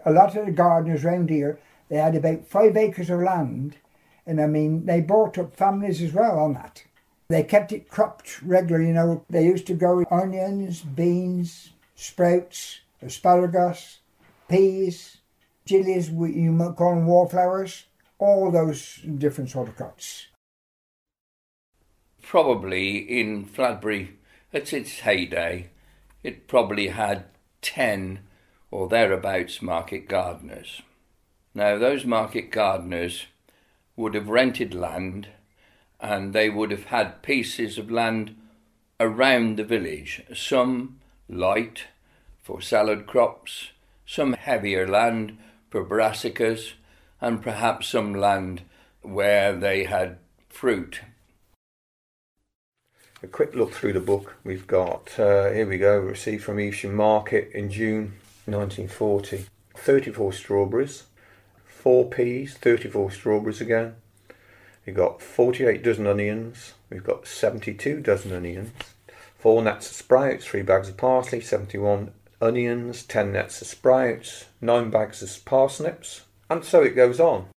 A lot of the gardeners round here, they had about 5 acres of land, and I mean, they brought up families as well on that. They kept it cropped regularly, you know. They used to grow onions, beans, sprouts, asparagus, peas, chilies, you might call them wallflowers, all those different sort of crops. Probably in Fladbury, at its heyday, it probably had 10 or thereabouts market gardeners. Now, those market gardeners would have rented land, and they would have had pieces of land around the village, some light for salad crops, some heavier land for brassicas, and perhaps some land where they had fruit. A quick look through the book. We've got, here we go, received from Evesham Market in June 1940. 34 strawberries, 4 peas, 34 strawberries again. We've got 48 dozen onions. We've got 72 dozen onions. 4 nets of sprouts, 3 bags of parsley, 71 onions, 10 nets of sprouts, 9 bags of parsnips. And so it goes on.